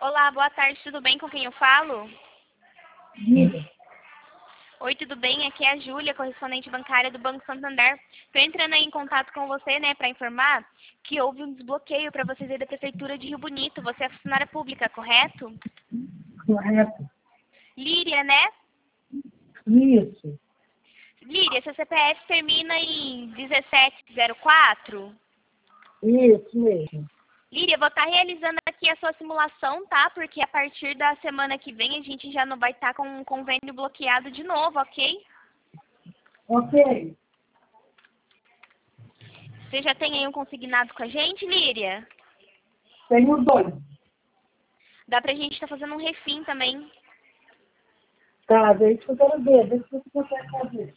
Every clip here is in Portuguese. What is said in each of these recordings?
Olá, boa tarde, tudo bem? Com quem eu falo? Diga. Oi, tudo bem? Aqui é a Júlia, correspondente bancária do Banco Santander. Estou entrando aí em contato com você, né, para informar que houve um desbloqueio para vocês aí da Prefeitura de Rio Bonito. Você é funcionária pública, correto? Correto. Líria, né? Isso. Líria, seu CPF termina em 1704? Isso mesmo. Líria, vou estar realizando aqui a sua simulação, tá? Porque a partir da semana que vem a gente já não vai estar com um convênio bloqueado de novo, ok? Ok. Você já tem aí um consignado com a gente, Líria? Tenho dois. Dá pra gente estar fazendo um refim também. Tá, deixa eu quero ver. Deixa eu ver se você consegue fazer.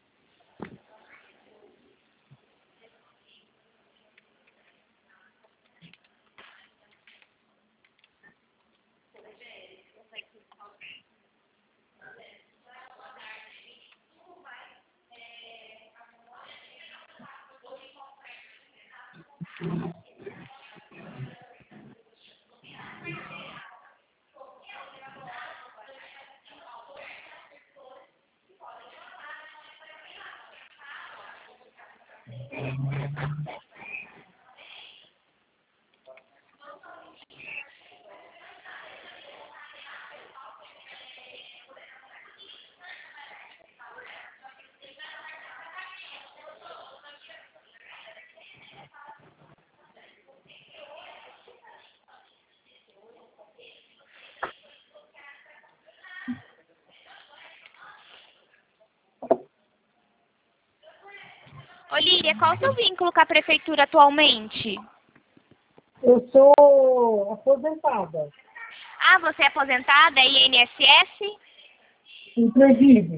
Ô, Líria, qual o seu vínculo com a prefeitura atualmente? Eu sou aposentada. Ah, você é aposentada? É INSS? Imprevive.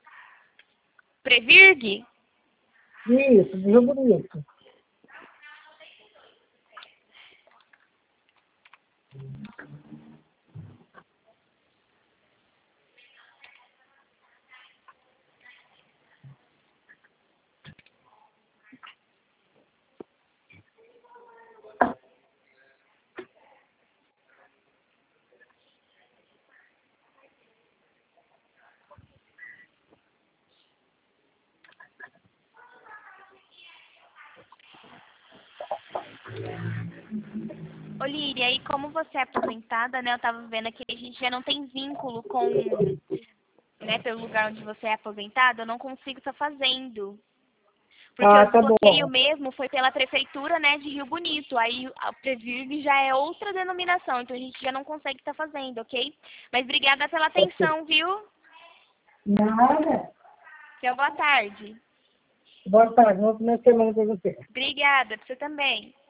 Previrg? Isso, de Rio Bonito. Ô, Líria, e como você é aposentada, né? Eu tava vendo aqui, a gente já não tem vínculo com, né, pelo lugar onde você é aposentada, eu não consigo estar fazendo. Porque o Ah, tá desbloqueio bom. mesmo foi pela prefeitura, né, de Rio Bonito. Aí a Previrg já é outra denominação, então a gente já não consegue estar fazendo, ok? Mas obrigada pela Ok. atenção, viu? Nada. Então, boa tarde. Boa tarde. Uma semana para você. Obrigada, pra você também.